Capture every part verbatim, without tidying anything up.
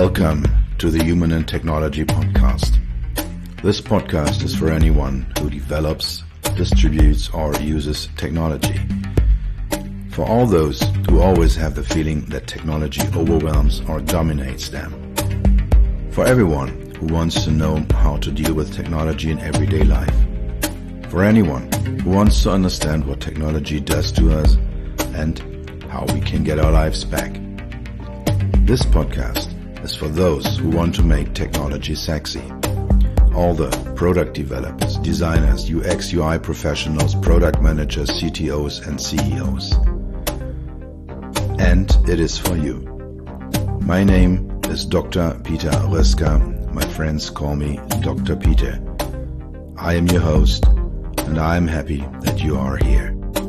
Welcome to the Human and Technology Podcast. This podcast is for anyone who develops, distributes, or uses technology. For all those who always have the feeling that technology overwhelms or dominates them. For everyone who wants to know how to deal with technology in everyday life. For anyone who wants to understand what technology does to us and how we can get our lives back. This podcast is for those who want to make technology sexy. All the product developers, designers, U X U I professionals, product managers, C T Os, and C E Os. And it is for you. My name is Doctor Peter Röska. My friends call me Doctor Peter. I am your host, and I am happy that you are here.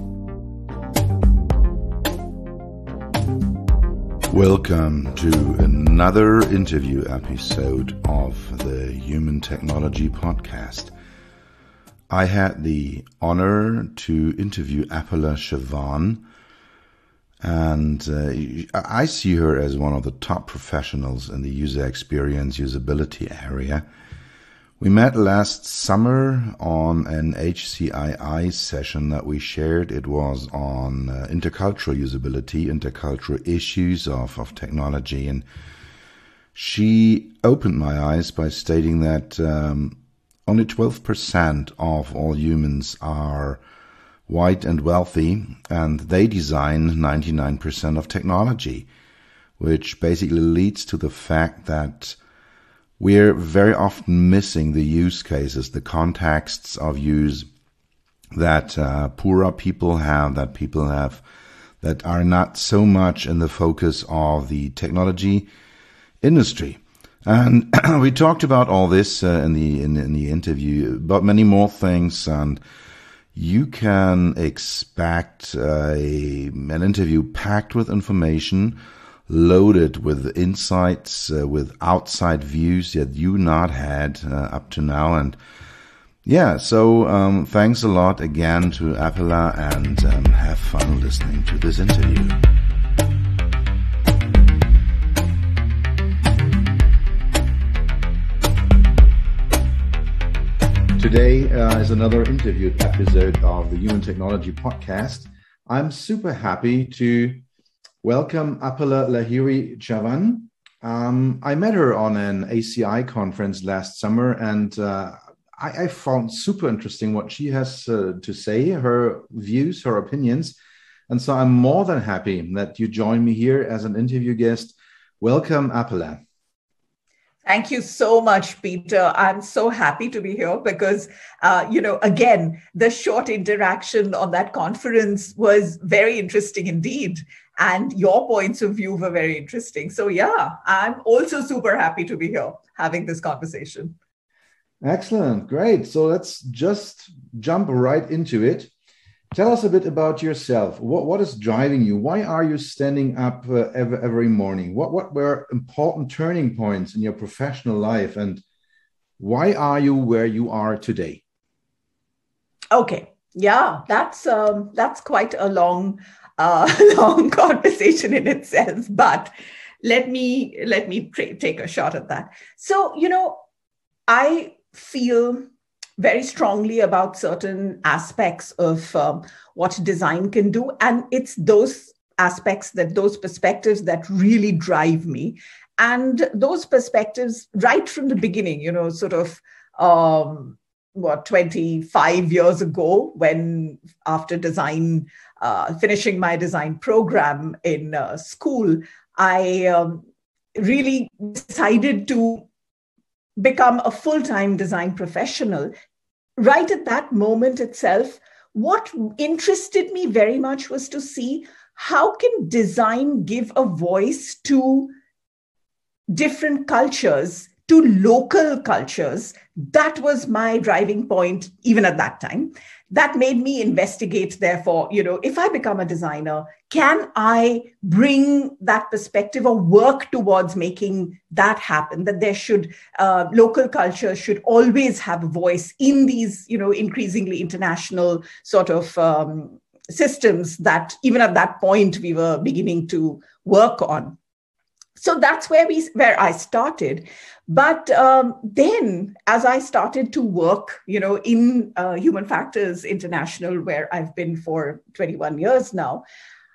Welcome to another interview episode of the Human Technology Podcast. I had the honor to interview Apala Chavan, and uh, I see her as one of the top professionals in the user experience usability area. We met last summer on an H C I I session that we shared. It was on uh, intercultural usability, intercultural issues of, of technology. And she opened my eyes by stating that um, only twelve percent of all humans are white and wealthy, and they design ninety-nine percent of technology, which basically leads to the fact that we're very often missing the use cases, the contexts of use that uh, poorer people have, that people have, that are not so much in the focus of the technology industry. And we talked about all this uh, in the in, in the interview, but many more things. And you can expect uh, a, an interview packed with information, loaded with insights, uh, with outside views that you not had uh, up to now. And yeah, so um, thanks a lot again to Apala, and um, have fun listening to this interview. Today uh, is another interviewed episode of the Human Technology Podcast. I'm super happy to welcome Apala Lahiri Chavan. Um, I met her on an A C I conference last summer, and uh, I, I found super interesting what she has uh, to say, her views, her opinions. And so I'm more than happy that you join me here as an interview guest. Welcome, Apala. Thank you so much, Peter. I'm so happy to be here because, uh, you know, again, the short interaction on that conference was very interesting indeed. And your points of view were very interesting. So yeah, I'm also super happy to be here having this conversation. Excellent. Great. So let's just jump right into it. Tell us a bit about yourself. What, what is driving you? Why are you standing up uh, every, every morning? What, what were important turning points in your professional life? And why are you where you are today? Okay. Yeah, that's um, that's quite a long uh, long conversation in itself. But let me let me tra- take a shot at that. So, you know, I feel very strongly about certain aspects of um, what design can do. And it's those aspects, that those perspectives that really drive me. And those perspectives right from the beginning, you know, sort of, um, what, twenty-five years ago, when after design, uh, finishing my design program in uh, school, I um, really decided to become a full-time design professional. Right at that moment itself, what interested me very much was to see how can design give a voice to different cultures, to local cultures. That was my driving point even at that time. That made me investigate, therefore, you know, if I become a designer, can I bring that perspective or work towards making that happen? That there should, uh, local culture should always have a voice in these, you know, increasingly international sort of um, systems that even at that point we were beginning to work on. So that's where we where I started. But um, then, as I started to work, you know, in uh, Human Factors International, where I've been for twenty-one years now,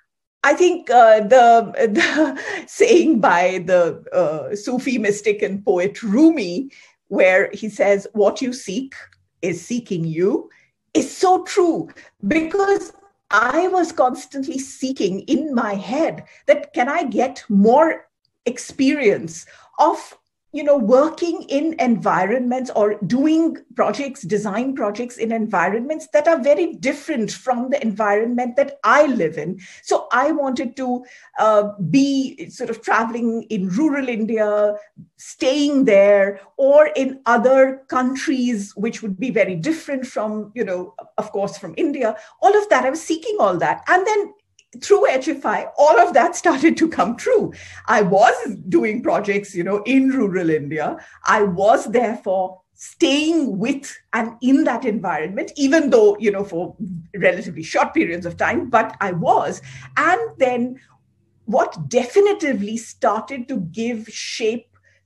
I think uh, the, the saying by the uh, Sufi mystic and poet Rumi, where he says, "What you seek is seeking you," is so true, because I was constantly seeking in my head that can I get more experience of, you know, working in environments or doing projects, design projects in environments that are very different from the environment that I live in. So I wanted to uh, be sort of traveling in rural India, staying there, or in other countries, which would be very different from, you know, of course, from India. All of that, I was seeking all that. And then through H F I, all of that started to come true. I was doing projects, you know, in rural India. I was therefore staying with and in that environment, even though, you know, for relatively short periods of time, but I was. And then what definitively started to give shape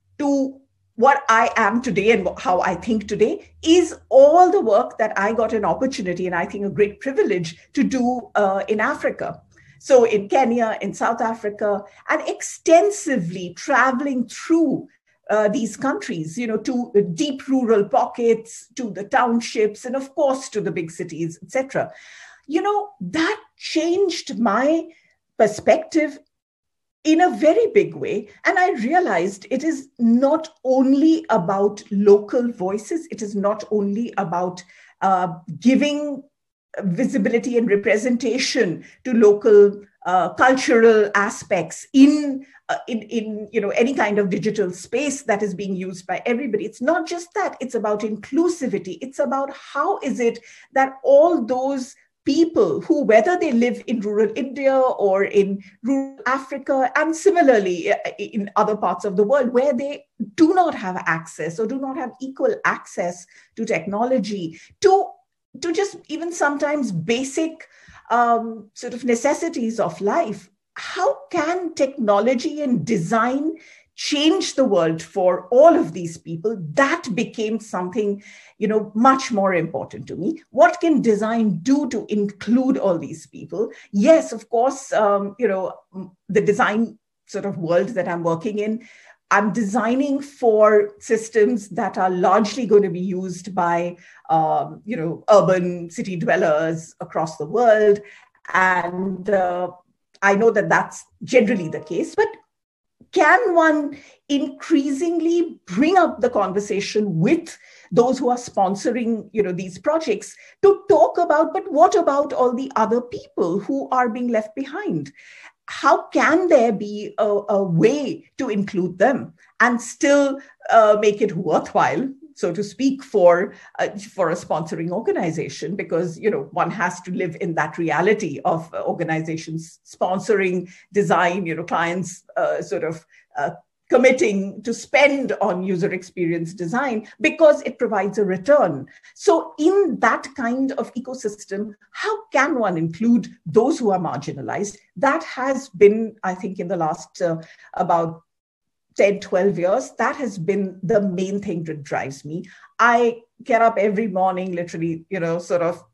to what I am today and how I think today is all the work that I got an opportunity, and I think a great privilege, to do uh, in Africa. So in Kenya, in South Africa, and extensively traveling through uh, these countries, you know, to the deep rural pockets, to the townships, and of course to the big cities, et cetera. You know, that changed my perspective in a very big way. And I realized it is not only about local voices. It is not only about uh, giving visibility and representation to local uh, cultural aspects in, uh, in, in you know, any kind of digital space that is being used by everybody. It's not just that. It's about inclusivity. It's about how is it that all those people who, whether they live in rural India or in rural Africa, and similarly in other parts of the world where they do not have access or do not have equal access to technology, to, to just even sometimes basic um, sort of necessities of life, how can technology and design change the world for all of these people? That became something, you know, much more important to me. What can design do to include all these people? Yes, of course, um, you know, the design sort of world that I'm working in, I'm designing for systems that are largely going to be used by, um, you know, urban city dwellers across the world. And uh, I know that that's generally the case, but can one increasingly bring up the conversation with those who are sponsoring, you know, these projects to talk about, but what about all the other people who are being left behind? How can there be a, a way to include them and still uh, make it worthwhile, so to speak, for uh, for a sponsoring organization? Because, you know, one has to live in that reality of uh, organizations sponsoring design, you know, clients uh, sort of uh, committing to spend on user experience design because it provides a return. So in that kind of ecosystem, how can one include those who are marginalized? That has been, I think, in the last uh, about ten, twelve years, that has been the main thing that drives me. I get up every morning, literally, you know, sort of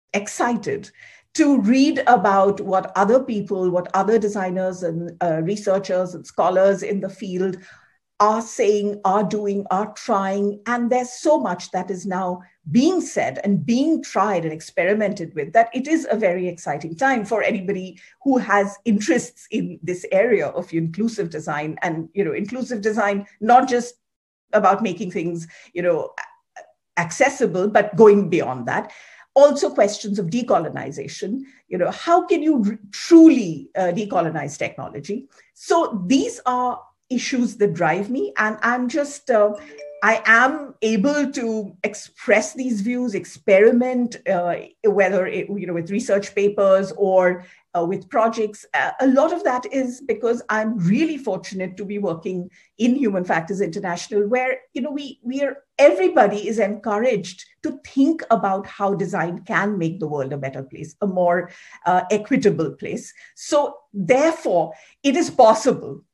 excited to read about what other people, what other designers and uh, researchers and scholars in the field are saying, are doing, are trying. And there's so much that is now being said and being tried and experimented with that it is a very exciting time for anybody who has interests in this area of inclusive design. And, you know, inclusive design, not just about making things, you know, accessible, but going beyond that. Also questions of decolonization, you know, how can you r- truly uh, decolonize technology? So these are issues that drive me, and I'm just, uh, I am able to express these views, experiment, uh, whether it, you know, with research papers or uh, with projects. Uh, a lot of that is because I'm really fortunate to be working in Human Factors International, where, you know, we we are everybody is encouraged to think about how design can make the world a better place, a more uh, equitable place. So therefore, it is possible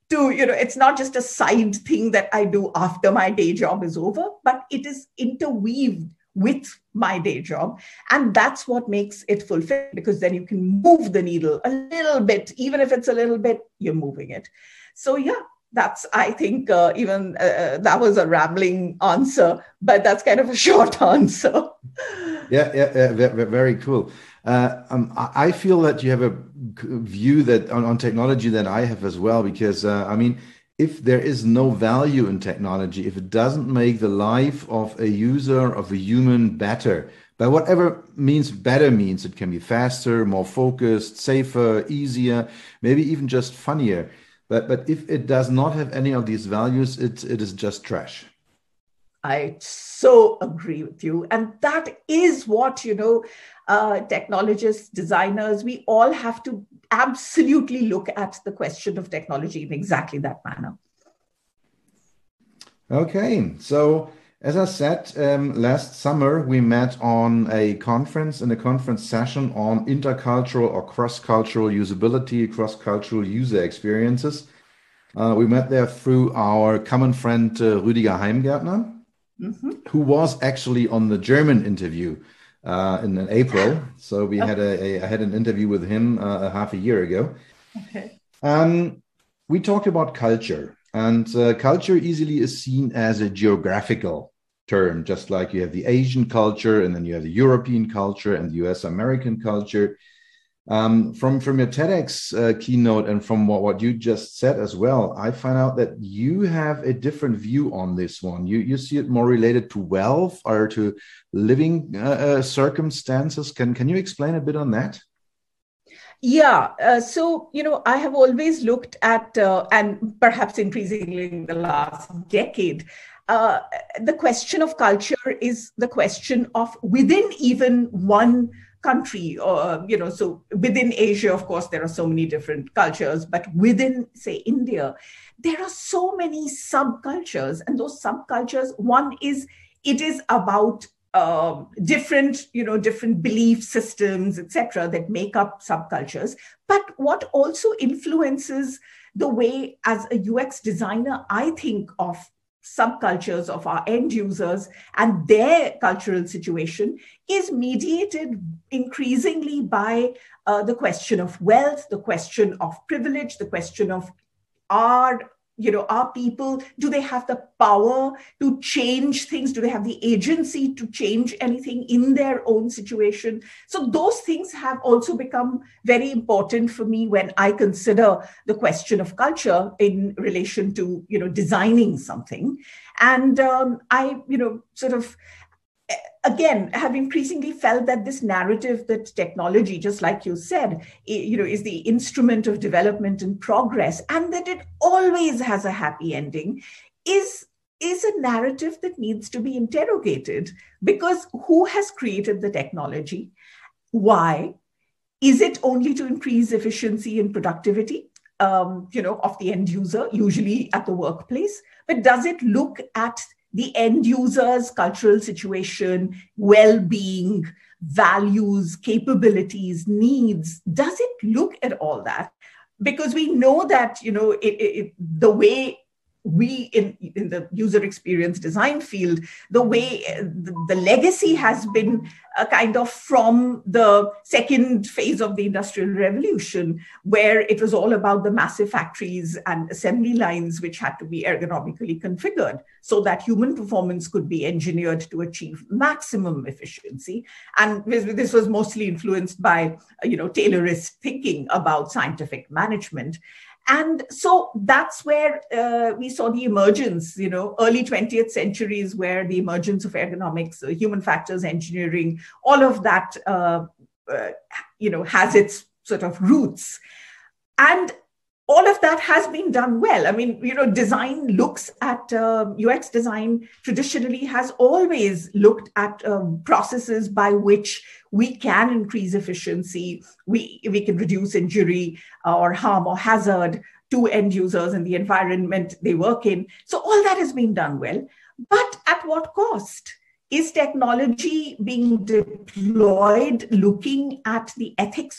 to, you know, it's not just a side thing that I do after my day job is over, but it is interweaved with my day job. And that's what makes it fulfilling, because then you can move the needle a little bit, even if it's a little bit, you're moving it. So yeah, that's, I think, uh, even uh, that was a rambling answer, but that's kind of a short answer. Yeah, yeah, yeah, very cool. Uh, um, I feel that you have a view that on, on technology that I have as well, because uh, I mean, if there is no value in technology, if it doesn't make the life of a user, of a human better, by whatever means better means, it can be faster, more focused, safer, easier, maybe even just funnier. But but if it does not have any of these values, it it is just trash. I so agree with you. And that is what, you know, uh, technologists, designers, we all have to absolutely look at the question of technology in exactly that manner. Okay. So as I said, um, last summer, we met on a conference, in a conference session on intercultural or cross-cultural usability, cross-cultural user experiences. Uh, we met there through our common friend, uh, Rüdiger Heimgärtner. Mm-hmm. Who was actually on the German interview uh, in, in April. So we okay. had a, a I had an interview with him uh, a half a year ago. Okay. Um, we talked about culture, and uh, culture easily is seen as a geographical term, just like you have the Asian culture, and then you have the European culture and the U S American culture. Um, from from your TEDx uh, keynote and from what, what you just said as well, I find out that you have a different view on this one. You you see it more related to wealth or to living uh, uh, circumstances. Can can you explain a bit on that? Yeah. Uh, so, you know, I have always looked at, uh, and perhaps increasingly in the last decade, uh, the question of culture is the question of within even one country, or, you know, so within Asia, of course, there are so many different cultures, but within, say, India, there are so many subcultures. And those subcultures, one is, it is about uh, different, you know, different belief systems, et cetera, that make up subcultures. But what also influences the way, as a U X designer, I think of subcultures of our end users and their cultural situation is mediated increasingly by uh, the question of wealth, the question of privilege, the question of are, you know, are people, do they have the power to change things? Do they have the agency to change anything in their own situation? So those things have also become very important for me when I consider the question of culture in relation to, you know, designing something. And um, I, you know, sort of, again, have increasingly felt that this narrative that technology, just like you said, you know, is the instrument of development and progress, and that it always has a happy ending, is, is a narrative that needs to be interrogated. Because who has created the technology? Why? Is it only to increase efficiency and productivity, um, you know, of the end user, usually at the workplace? But does it look at the end user's cultural situation, well-being, values, capabilities, needs? Does it look at all that? Because we know that, you know, it, it, the way we in, in the user experience design field, the way the, the legacy has been a kind of from the second phase of the Industrial Revolution, where it was all about the massive factories and assembly lines, which had to be ergonomically configured so that human performance could be engineered to achieve maximum efficiency. And this was mostly influenced by, you know, Taylorist thinking about scientific management. And so that's where uh, we saw the emergence, you know, early twentieth centuries, where the emergence of ergonomics, uh, human factors engineering, all of that, uh, uh, you know, has its sort of roots. And all of that has been done well. I mean, you know, design looks at, uh, U X design traditionally has always looked at um, processes by which we can increase efficiency, we, we can reduce injury or harm or hazard to end users and the environment they work in. So all that has been done well. But at what cost? Is technology being deployed looking at the ethics of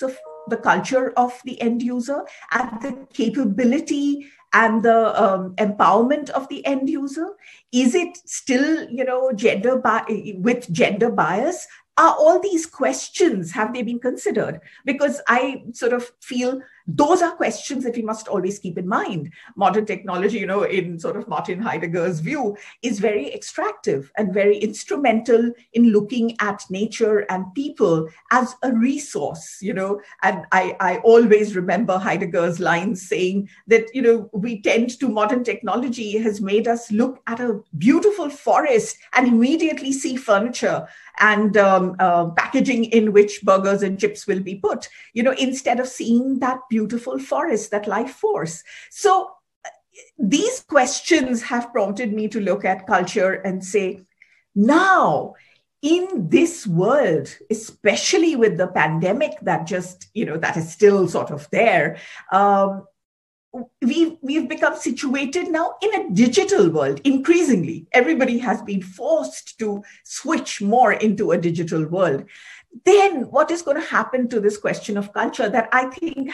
the culture of the end user, at the capability and the um, empowerment of the end user? Is it still, you know, gender bi- with gender bias? Are all these questions, have they been considered? Because I sort of feel those are questions that we must always keep in mind. Modern technology, you know, in sort of Martin Heidegger's view, is very extractive and very instrumental in looking at nature and people as a resource, you know. And I, I always remember Heidegger's lines saying that, you know, we tend to, modern technology has made us look at a beautiful forest and immediately see furniture and um, uh, packaging in which burgers and chips will be put, you know, instead of seeing that beautiful forest, that life force. So these questions have prompted me to look at culture and say, now, in this world, especially with the pandemic that just, you know, that is still sort of there, um, We've, we've become situated now in a digital world. Increasingly, everybody has been forced to switch more into a digital world. Then what is going to happen to this question of culture that I think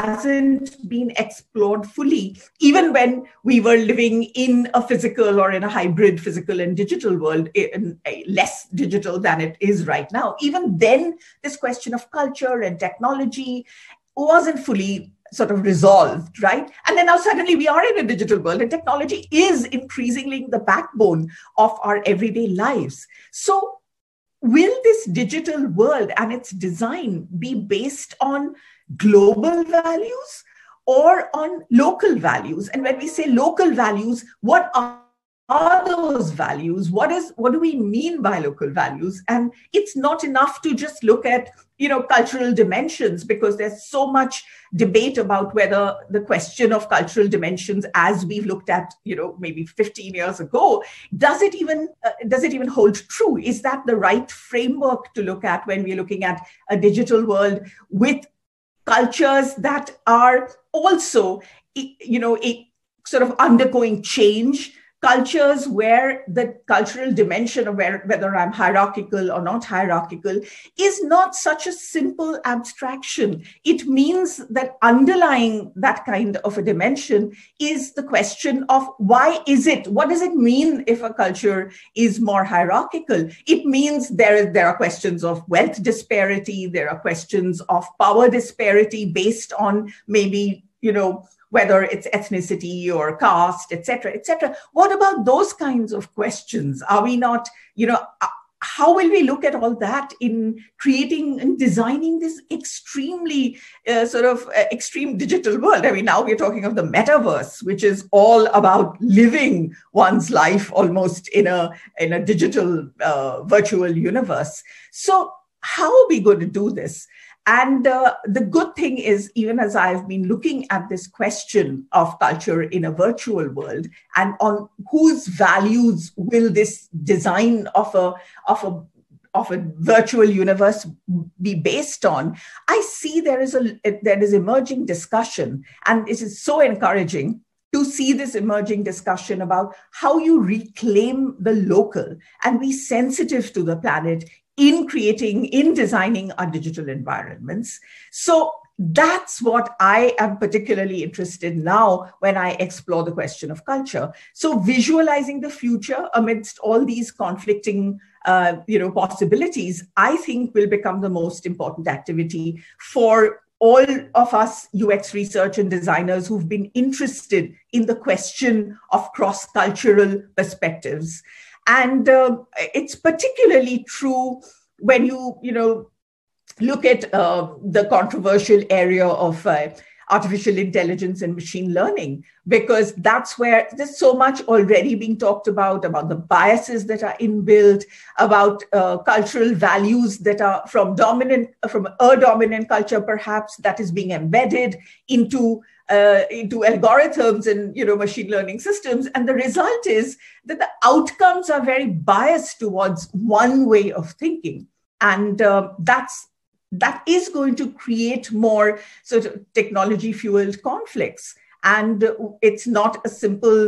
hasn't been explored fully, even when we were living in a physical or in a hybrid physical and digital world, in a less digital than it is right now. Even then, this question of culture and technology wasn't fully sort of resolved, right? And then now suddenly we are in a digital world and technology is increasingly the backbone of our everyday lives. So will this digital world and its design be based on global values or on local values? And when we say local values, what are are those values? What is, what do we mean by local values? And it's not enough to just look at, you know, cultural dimensions, because there's so much debate about whether the question of cultural dimensions, as we've looked at, you know, maybe fifteen years ago, does it even, uh, does it even hold true? Is that the right framework to look at when we're looking at a digital world with cultures that are also, you know, a sort of undergoing change? Cultures where the cultural dimension of where, whether I'm hierarchical or not hierarchical is not such a simple abstraction. It means that underlying that kind of a dimension is the question of why is it, what does it mean if a culture is more hierarchical? It means there, there are questions of wealth disparity, there are questions of power disparity based on maybe, you know, whether it's ethnicity or caste, et cetera, et cetera. What about those kinds of questions? Are we not, you know, how will we look at all that in creating and designing this extremely uh, sort of uh, extreme digital world? I mean, now we're talking of the metaverse, which is all about living one's life almost in a, in a digital uh, virtual universe. So how are we going to do this? And uh, the good thing is, even as I've been looking at this question of culture in a virtual world and on whose values will this design of a, of a, of a virtual universe be based on, I see there is a, there is emerging discussion, and it is so encouraging to see this emerging discussion about how you reclaim the local and be sensitive to the planet in creating, in designing our digital environments. So that's what I am particularly interested in now when I explore the question of culture. So visualizing the future amidst all these conflicting uh, you know, possibilities, I think will become the most important activity for all of us U X research and designers who've been interested in the question of cross-cultural perspectives. And uh, it's particularly true when you, you know, look at uh, the controversial area of uh, artificial intelligence and machine learning, because that's where there's so much already being talked about, about the biases that are inbuilt, about uh, cultural values that are from dominant, from a dominant culture, perhaps, that is being embedded into Uh, into algorithms and, you know, machine learning systems. And the result is that the outcomes are very biased towards one way of thinking. And uh, that's, that is going to create more sort of technology-fueled conflicts. And it's not a simple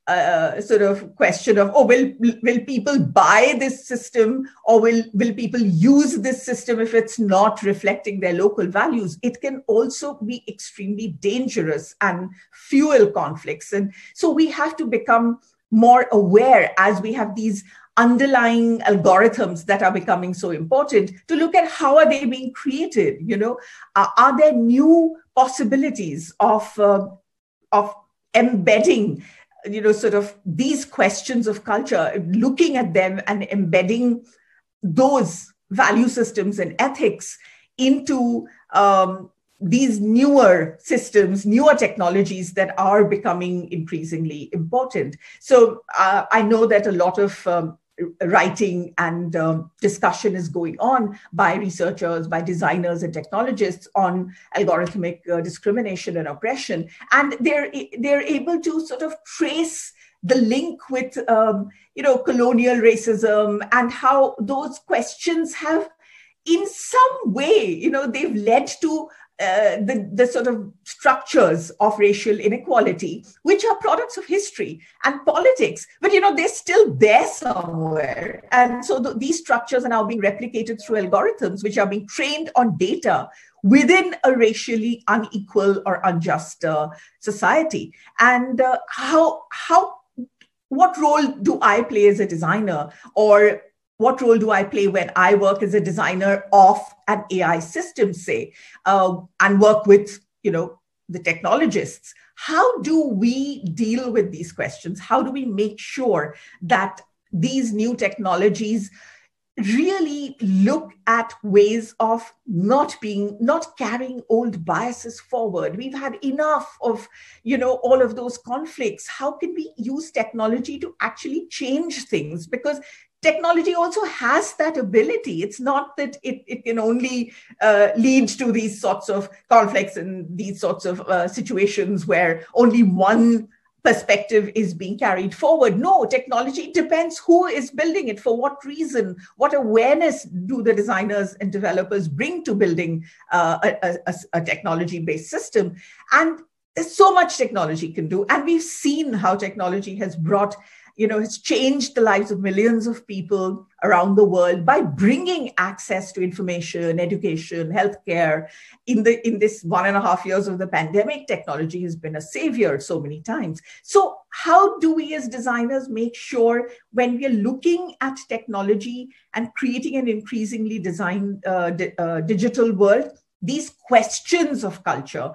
uh, sort of question of, oh, will will people buy this system, or will, will people use this system if it's not reflecting their local values? It can also be extremely dangerous and fuel conflicts. And so we have to become more aware, as we have these underlying algorithms that are becoming so important, to look at how are they being created. You know, uh, are there new possibilities of uh, of embedding, you know, sort of these questions of culture, looking at them and embedding those value systems and ethics into um, these newer systems, newer technologies that are becoming increasingly important. So uh, I know that a lot of um, writing and um, discussion is going on by researchers, by designers and technologists on algorithmic uh, discrimination and oppression. And they're, they're able to sort of trace the link with, um, you know, colonial racism, and how those questions have in some way, you know, they've led to Uh, the, the sort of structures of racial inequality, which are products of history and politics. But, you know, they're still there somewhere. And so the, these structures are now being replicated through algorithms, which are being trained on data within a racially unequal or unjust uh, society. And uh, how, how, what role do I play as a designer, or what role do I play when I work as a designer of an A I system, say, uh, and work with, you know, the technologists? How do we deal with these questions? How do we make sure that these new technologies really look at ways of not being, not carrying old biases forward? We've had enough of, you know, all of those conflicts. How can we use technology to actually change things? Because technology also has that ability. It's not that it, it can only uh, lead to these sorts of conflicts and these sorts of uh, situations where only one perspective is being carried forward. No, technology depends who is building it, for what reason, what awareness do the designers and developers bring to building uh, a, a, a technology-based system. And there's so much technology can do. And we've seen how technology has brought, you know, it's changed the lives of millions of people around the world by bringing access to information, education, healthcare. In the in this one and a half years of the pandemic, technology has been a savior so many times. So how do we as designers make sure, when we are looking at technology and creating an increasingly design uh, di- uh, digital world, these questions of culture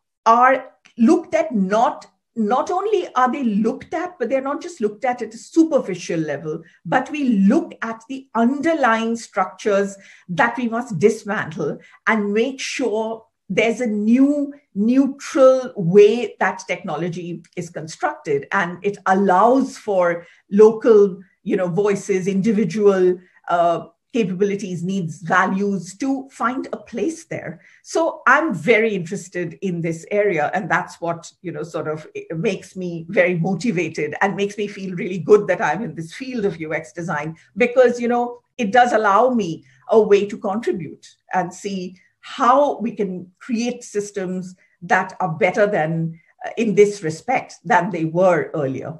are looked at not Not only are they looked at, but they're not just looked at at a superficial level, but we look at the underlying structures that we must dismantle and make sure there's a new, neutral way that technology is constructed. And it allows for local, you know, voices, individual uh, capabilities, needs, values to find a place there. So I'm very interested in this area. And that's what, you know, sort of makes me very motivated and makes me feel really good that I'm in this field of U X design, because, you know, it does allow me a way to contribute and see how we can create systems that are better than, uh, in this respect, than they were earlier.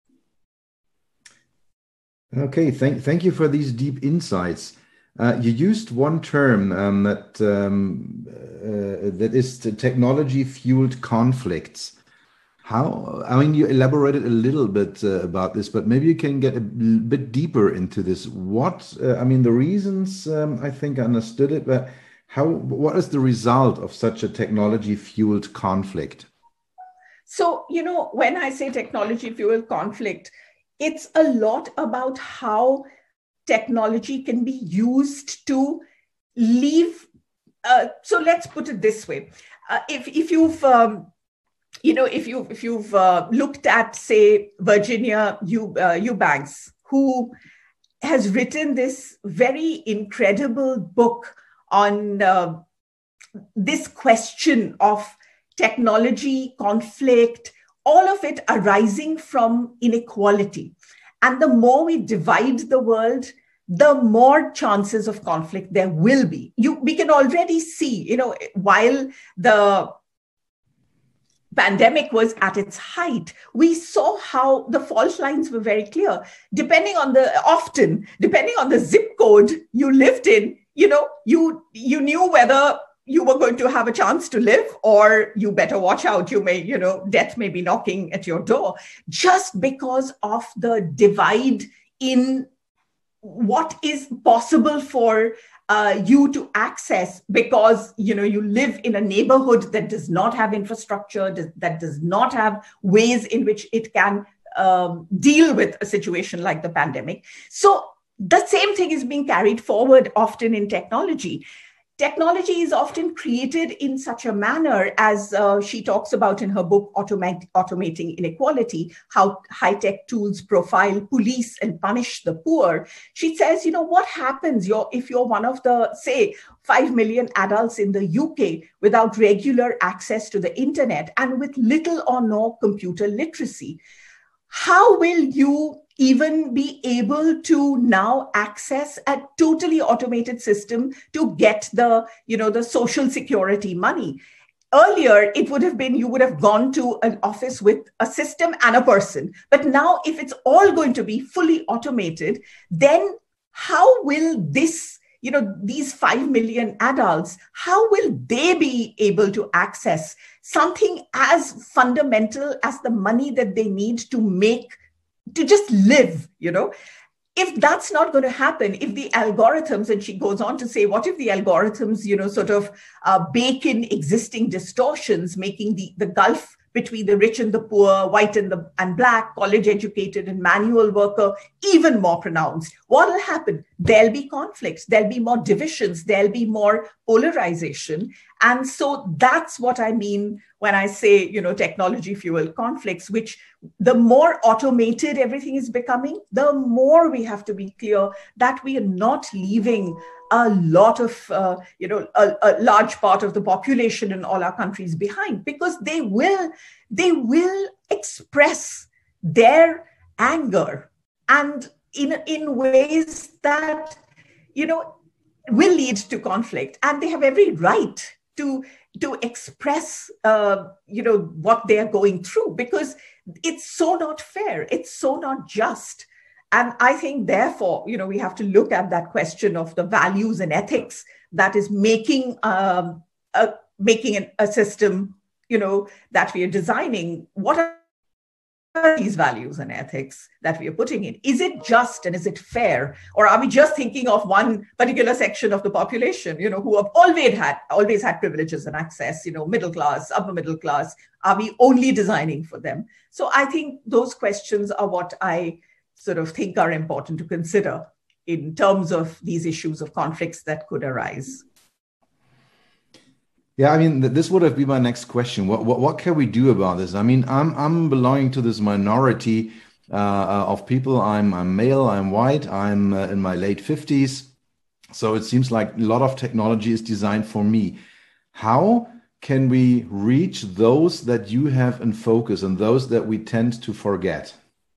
Okay, thank thank you for these deep insights. Uh, you used one term um, that um, uh, that is the technology-fueled conflicts. How? I mean, you elaborated a little bit uh, about this, but maybe you can get a bit deeper into this. What? Uh, I mean, the reasons. Um, I think I understood it, but how? What is the result of such a technology-fueled conflict? So, you know, when I say technology-fueled conflict, it's a lot about how technology can be used to leave. Uh, so let's put it this way: uh, if if you've um, you know if you if you've uh, looked at, say, Virginia Eubanks, who has written this very incredible book on uh, this question of technology, conflict, all of it arising from inequality. And the more we divide the world, the more chances of conflict there will be. You, we can already see, you know, while the pandemic was at its height, we saw how the fault lines were very clear. Depending on the, often, depending on the zip code you lived in, you know, you you knew whether you were going to have a chance to live or you better watch out. You may, you know, death may be knocking at your door, just because of the divide in what is possible for uh, you to access, because, you know, you live in a neighborhood that does not have infrastructure, does, that does not have ways in which it can um, deal with a situation like the pandemic. So the same thing is being carried forward often in technology. Technology is often created in such a manner, as uh, she talks about in her book, Automate, Automating Inequality, how high-tech tools profile, police, and punish the poor. She says, you know, what happens you're, if you're one of the, say, five million adults in the U K without regular access to the internet and with little or no computer literacy? How will you even be able to now access a totally automated system to get the, you know, the social security money? Earlier, it would have been, you would have gone to an office with a system and a person. But now, if it's all going to be fully automated, then how will this, you know, these five million adults, how will they be able to access something as fundamental as the money that they need to make, to just live, you know? If that's not going to happen, if the algorithms, and she goes on to say, what if the algorithms, you know, sort of uh, bake in existing distortions, making the, the gulf between the rich and the poor, white and the and black, college educated and manual worker, even more pronounced? What will happen? There'll be conflicts, there'll be more divisions, there'll be more polarization. And so that's what I mean when I say, you know, technology fueled conflicts, which the more automated everything is becoming, the more we have to be clear that we are not leaving a lot of, uh, you know, a, a large part of the population in all our countries behind, because they will, they will express their anger, and in, in ways that, you know, will lead to conflict. And they have every right to, to express, uh, you know, what they are going through, because it's so not fair. It's so not just. And I think, therefore, you know, we have to look at that question of the values and ethics that is making um, a, making an, a system, you know, that we are designing. What are these values and ethics that we are putting in? Is it just and is it fair? Or are we just thinking of one particular section of the population, you know, who have always had, always had privileges and access, you know, middle class, upper middle class? Are we only designing for them? So I think those questions are what I sort of think are important to consider in terms of these issues of conflicts that could arise. Yeah, I mean, this would have been my next question. What what, what can we do about this? I mean, I'm I'm belonging to this minority uh, of people. I'm I'm male. I'm white. I'm uh, in my late fifties. So it seems like a lot of technology is designed for me. How can we reach those that you have in focus and those that we tend to forget?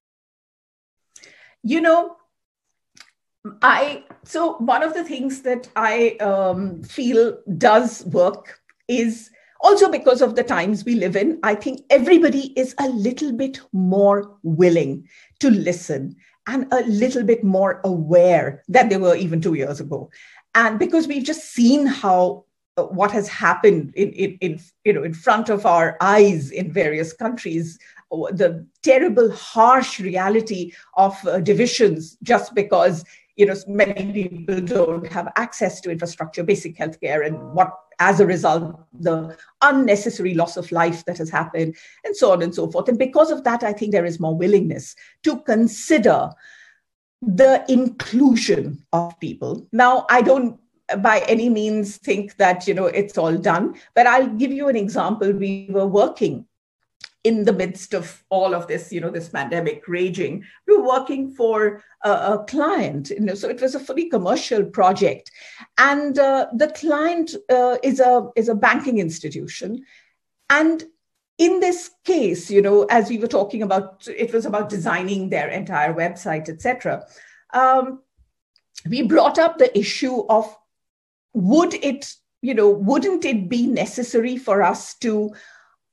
You know, I, so one of the things that I um, feel does work is also because of the times we live in. I think everybody is a little bit more willing to listen and a little bit more aware than they were even two years ago. And because we've just seen how uh, what has happened in, in, in, you know, in front of our eyes in various countries, the terrible, harsh reality of uh, divisions just because, you know, many people don't have access to infrastructure, basic healthcare, and what, as a result, the unnecessary loss of life that has happened, and so on and so forth. And because of that, I think there is more willingness to consider the inclusion of people. Now, I don't by any means think that, you know, it's all done, but I'll give you an example. We were working in the midst of all of this, you know, this pandemic raging. We were working for a, a client, you know, so it was a fully commercial project. And uh, the client uh, is a is a banking institution. And in this case, you know, as we were talking about, it was about designing their entire website, et cetera. Um, we brought up the issue of, would it, you know, wouldn't it be necessary for us to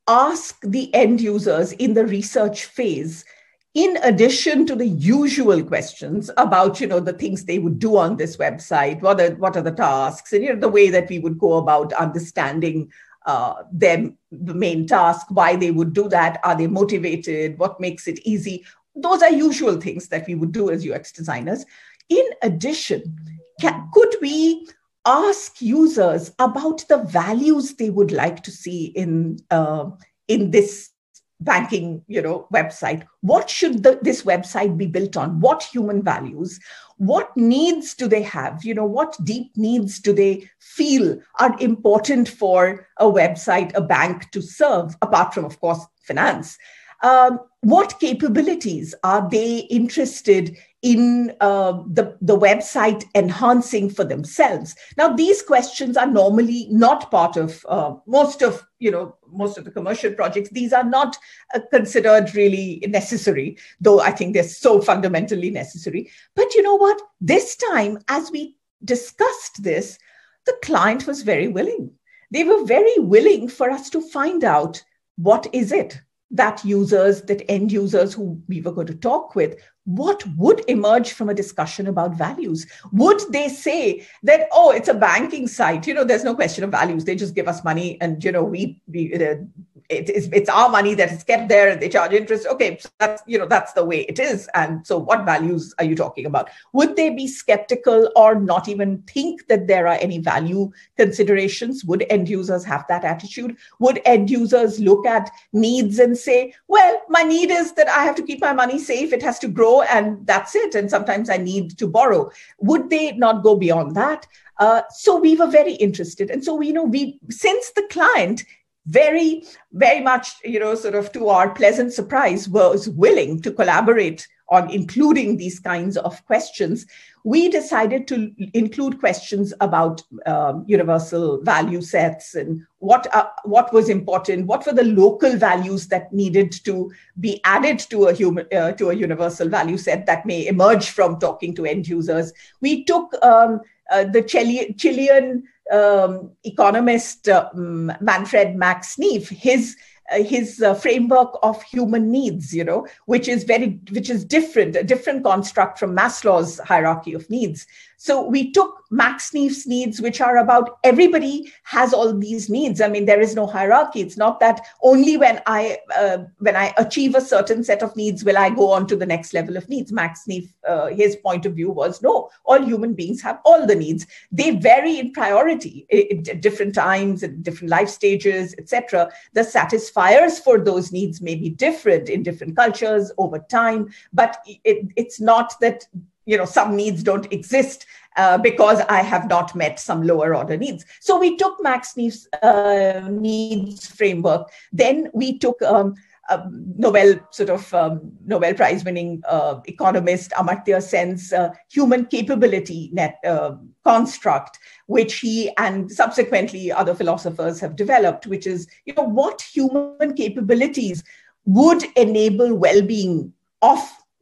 ask the end users in the research phase, in addition to the usual questions about, you know, the things they would do on this website, what are, what are the tasks, and, you know, the way that we would go about understanding uh, them, the main task, why they would do that, are they motivated, what makes it easy. Those are usual things that we would do as U X designers. In addition, can, could we ask users about the values they would like to see in uh, in this banking, you know, website? What should the, this website be built on? What human values? What needs do they have? You know, what deep needs do they feel are important for a website, a bank to serve, apart from, of course, finance? Um, what capabilities are they interested in uh, the, the website enhancing for themselves? Now, these questions are normally not part of uh, most of, you know, most of the commercial projects. These are not uh, considered really necessary, though I think they're so fundamentally necessary. But you know what? This time, as we discussed this, the client was very willing. They were very willing for us to find out what is it that users, that end users who we were going to talk with, what would emerge from a discussion about values? Would they say that, oh, it's a banking site, you know, there's no question of values. They just give us money and, you know, we, we uh, it is, it's our money that is kept there and they charge interest. Okay, so that's, you know, that's the way it is. And so what values are you talking about? Would they be skeptical or not even think that there are any value considerations? Would end users have that attitude? Would end users look at needs and say, well, my need is that I have to keep my money safe. It has to grow and that's it. And sometimes I need to borrow. Would they not go beyond that? Uh, so we were very interested. And so, we, you know, we, since the client very, very much, you know, sort of to our pleasant surprise, was willing to collaborate on including these kinds of questions, we decided to include questions about um, universal value sets and what uh, what was important, what were the local values that needed to be added to a human uh, to a universal value set that may emerge from talking to end users. We took um, uh, the Chile- Chilean um, economist uh, um, Manfred Max Neef, his Uh, his uh, framework of human needs, you know, which is very, which is different, a different construct from Maslow's hierarchy of needs. So we took Max Neef's needs, which are about everybody has all these needs. I mean, there is no hierarchy. It's not that only when I uh, when I achieve a certain set of needs will I go on to the next level of needs. Max Neef, uh, his point of view was, no, all human beings have all the needs. They vary in priority at different times, at different life stages, et cetera. The satisfiers for those needs may be different in different cultures over time, but it, it's not that, you know, some needs don't exist uh, because I have not met some lower order needs. So we took Max Neef's uh, needs framework. Then we took um, a Nobel sort of um, Nobel Prize winning uh, economist Amartya Sen's uh, human capability net uh, construct, which he and subsequently other philosophers have developed, which is, you know, what human capabilities would enable well-being of,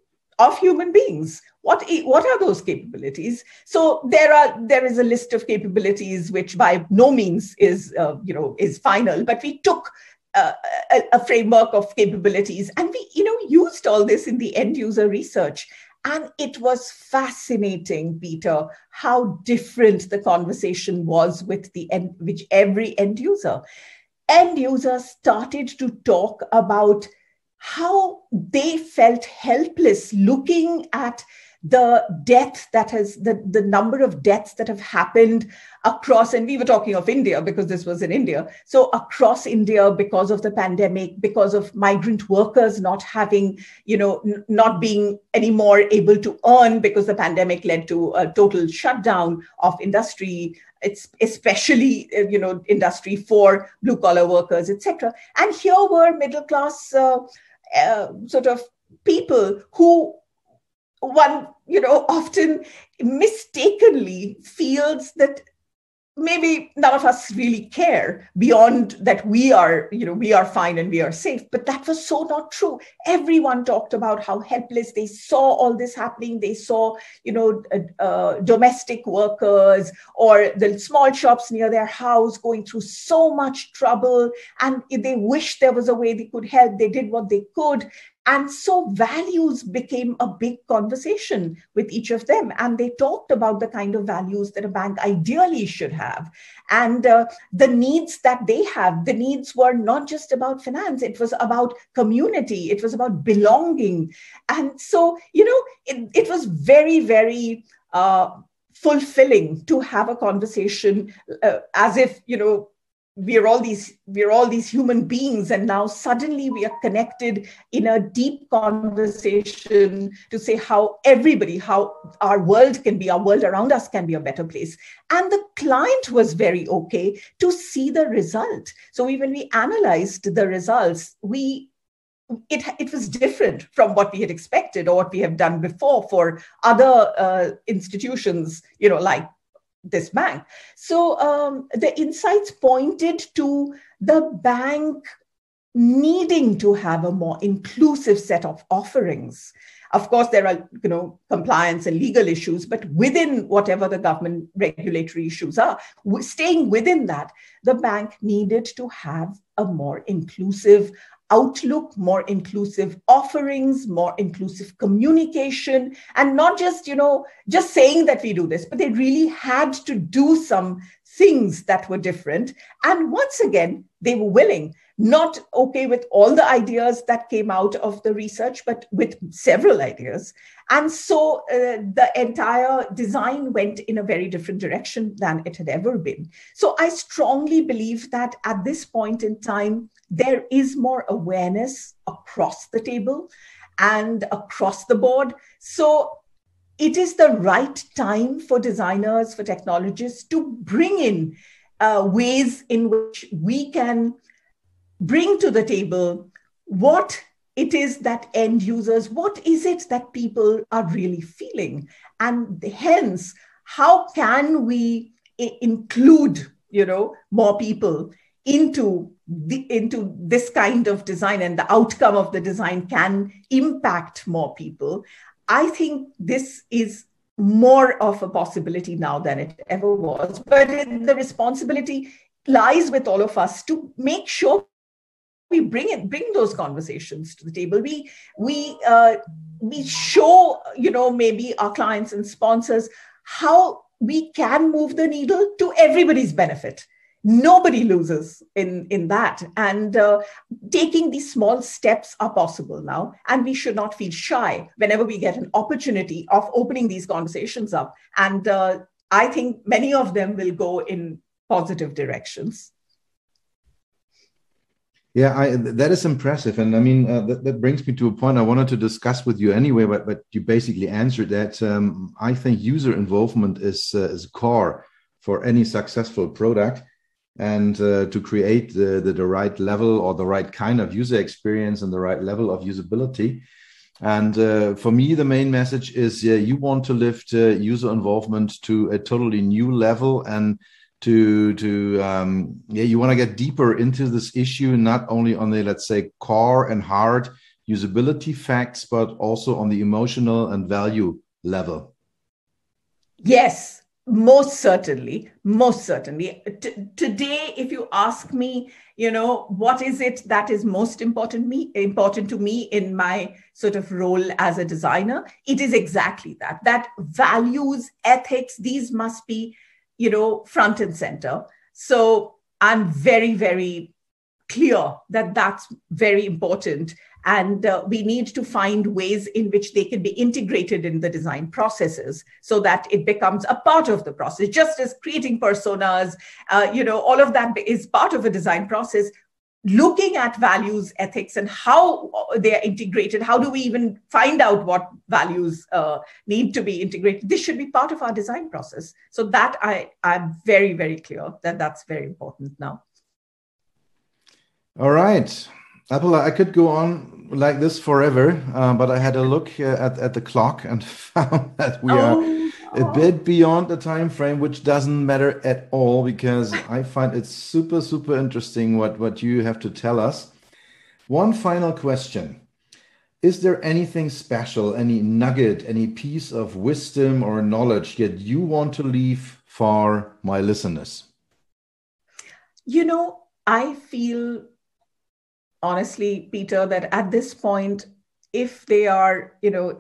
of human beings. What, what are those capabilities? So there are there is a list of capabilities which by no means is uh, you know is final, but we took uh, a, a framework of capabilities and we you know used all this in the end user research. And it was fascinating, Peter, how different the conversation was with the end, which every end user. End users started to talk about how they felt helpless looking at the death that has, the, the number of deaths that have happened across, and we were talking of India because this was in India. So across India, because of the pandemic, because of migrant workers not having, you know, n- not being anymore able to earn because the pandemic led to a total shutdown of industry. It's especially, you know, industry for blue collar workers, et cetera. And here were middle class uh, uh, sort of people who one, you know, often mistakenly feels that maybe none of us really care beyond that we are, you know, we are fine and we are safe. But that was so not true. Everyone talked about how helpless they saw all this happening. They saw, you know, uh, uh, domestic workers or the small shops near their house going through so much trouble. And they wished there was a way they could help. They did what they could. And so values became a big conversation with each of them. And they talked about the kind of values that a bank ideally should have. And uh, the needs that they have, the needs were not just about finance. It was about community. It was about belonging. And so, you know, it, it was very, very uh, fulfilling to have a conversation uh, as if, you know, we're all these we're all these human beings, and now suddenly we are connected in a deep conversation to say how everybody, how our world can be, our world around us can be a better place. And the client was very okay to see the result. So we, when we analyzed the results, we it it was different from what we had expected or what we have done before for other uh, institutions, you know, like this bank. So um, the insights pointed to the bank needing to have a more inclusive set of offerings. Of course, there are, you know, compliance and legal issues, but within whatever the government regulatory issues are, staying within that, the bank needed to have a more inclusive outlook, more inclusive offerings, more inclusive communication, and not just, you know, just saying that we do this, but they really had to do some things that were different. And once again, they were willing, not okay with all the ideas that came out of the research, but with several ideas. And so uh, the entire design went in a very different direction than it had ever been. So I strongly believe that at this point in time, there is more awareness across the table and across the board. So it is the right time for designers, for technologists to bring in uh, ways in which we can bring to the table what it is that end users, what is it that people are really feeling? And hence, how can we I- include, you know, more people into the, into this kind of design, and the outcome of the design can impact more people? I think this is more of a possibility now than it ever was. But it, the responsibility lies with all of us to make sure we bring it, bring those conversations to the table. We we uh, we show, you know, maybe our clients and sponsors how we can move the needle to everybody's benefit. Nobody loses in, in that. And uh, taking these small steps are possible now. And we should not feel shy whenever we get an opportunity of opening these conversations up. And uh, I think many of them will go in positive directions. Yeah, I, that is impressive. And I mean, uh, that, that brings me to a point I wanted to discuss with you anyway, but, but you basically answered that. Um, I think user involvement is, uh, is core for any successful product. And uh, to create the, the, the right level or the right kind of user experience and the right level of usability. And uh, for me, the main message is uh, you want to lift uh, user involvement to a totally new level, and to, to um, yeah, you want to get deeper into this issue, not only on the, let's say, core and hard usability facts, but also on the emotional and value level. Yes. Most certainly, most certainly. T- today, if you ask me, you know, what is it that is most important me important to me in my sort of role as a designer, it is exactly that. That values, ethics, these must be, you know, front and center. So I'm very, very clear that that's very important. And uh, we need to find ways in which they can be integrated in the design processes so that it becomes a part of the process. Just as creating personas, uh, you know, all of that is part of a design process. Looking at values, ethics, and how they are integrated. How do we even find out what values uh, need to be integrated? This should be part of our design process. So that I, I'm very, very clear that that's very important now. All right. Apple, I could go on like this forever, uh, but I had a look uh, at, at the clock and found that we oh, are a bit beyond the time frame, which doesn't matter at all because I find it super, super interesting what, what you have to tell us. One final question. Is there anything special, any nugget, any piece of wisdom or knowledge that you want to leave for my listeners? You know, I feel honestly, Peter, that at this point, if they are, you know,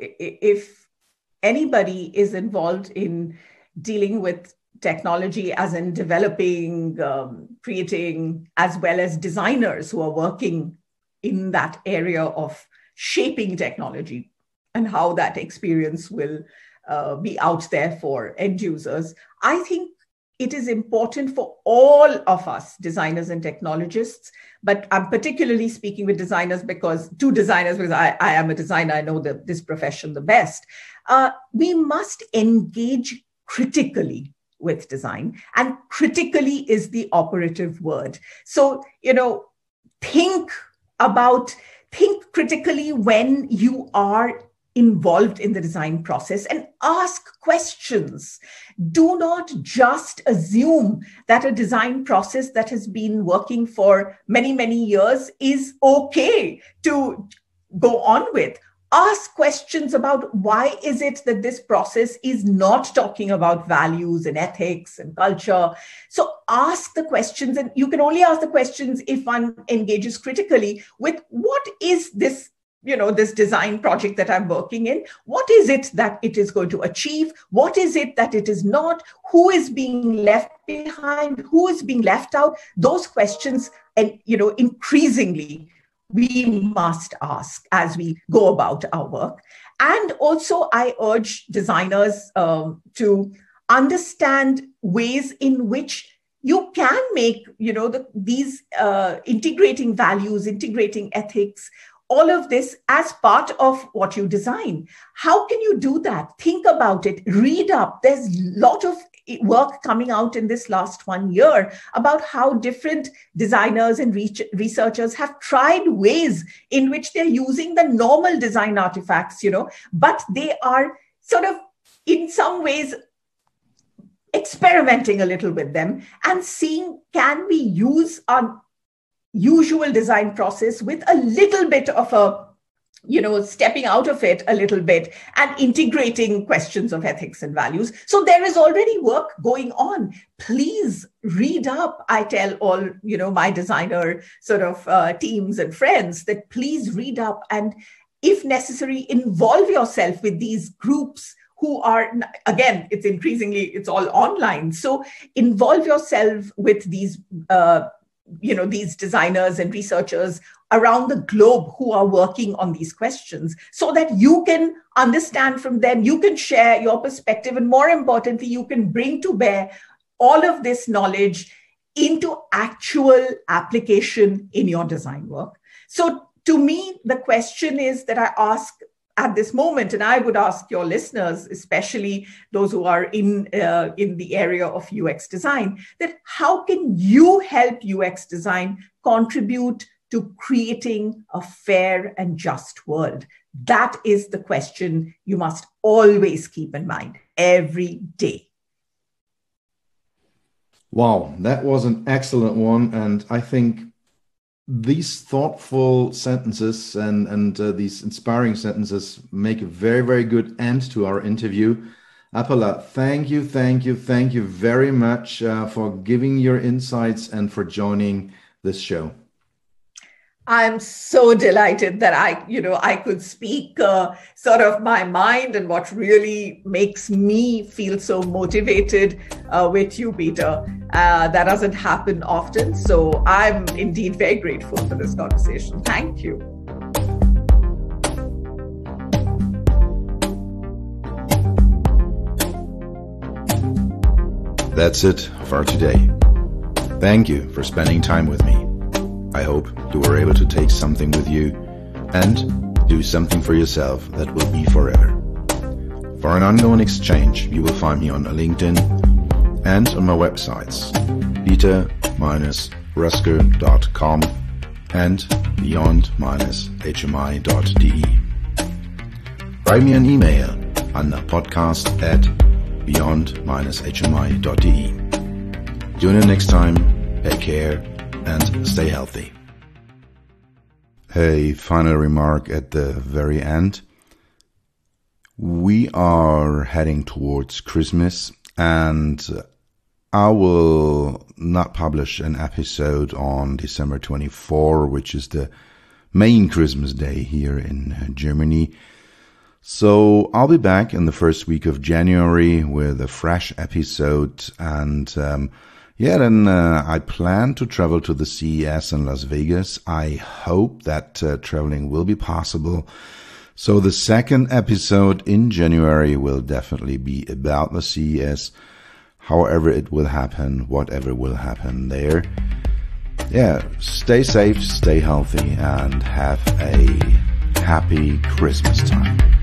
if anybody is involved in dealing with technology, as in developing, um, creating, as well as designers who are working in that area of shaping technology and how that experience will uh, be out there for end users, I think it is important for all of us, designers and technologists, but I'm particularly speaking with designers because, two designers, because I, I am a designer, I know the, this profession the best. Uh, we must engage critically with design, and critically is the operative word. So, you know, think about, think critically when you are involved in the design process and ask questions. Do not just assume that a design process that has been working for many, many years is okay to go on with. Ask questions about why is it that this process is not talking about values and ethics and culture. So ask the questions, and you can only ask the questions if one engages critically with what is this, you know, this design project that I'm working in. What is it that it is going to achieve? What is it that it is not? Who is being left behind? Who is being left out? Those questions, and, you know, increasingly, we must ask as we go about our work. And also, I urge designers um, to understand ways in which you can make, you know, the, these uh, integrating values, integrating ethics, all of this as part of what you design. How can you do that? Think about it, read up. There's a lot of work coming out in this last one year about how different designers and researchers have tried ways in which they're using the normal design artifacts, you know, but they are sort of in some ways experimenting a little with them and seeing, can we use our usual design process with a little bit of a, you know, stepping out of it a little bit and integrating questions of ethics and values. So there is already work going on. Please read up. I tell all, you know, my designer sort of uh, teams and friends that please read up, and if necessary, involve yourself with these groups who are, again, it's increasingly, it's all online. So involve yourself with these uh, you know, these designers and researchers around the globe who are working on these questions so that you can understand from them, you can share your perspective, and more importantly, you can bring to bear all of this knowledge into actual application in your design work. So to me, the question is that I ask at this moment, and I would ask your listeners, especially those who are in, uh, in the area of U X design, that how can you help U X design contribute to creating a fair and just world? That is the question you must always keep in mind every day. Wow, that was an excellent one. And I think these thoughtful sentences and, and uh, these inspiring sentences make a very, very good end to our interview. Apala, thank you, thank you, thank you very much uh, for giving your insights and for joining this show. I'm so delighted that I, you know, I could speak uh, sort of my mind and what really makes me feel so motivated uh, with you, Peter. Uh, that doesn't happen often. So I'm indeed very grateful for this conversation. Thank you. That's it for today. Thank you for spending time with me. I hope you were able to take something with you and do something for yourself that will be forever. For an ongoing exchange, you will find me on LinkedIn and on my websites, peter dash rusker dot com and beyond dash h m i dot d e. Write me an email on podcast at beyond H M I dot D E. Tune in next time, take care, and stay healthy. A final remark at the very end. We are heading towards Christmas, and I will not publish an episode on December twenty-fourth, which is the main Christmas day here in Germany. So I'll be back in the first week of January with a fresh episode, and um, yeah, then uh, I plan to travel to the C E S in Las Vegas. I hope that uh, traveling will be possible. So the second episode in January will definitely be about the C E S. However it will happen, whatever will happen there. Yeah, stay safe, stay healthy, and have a happy Christmas time.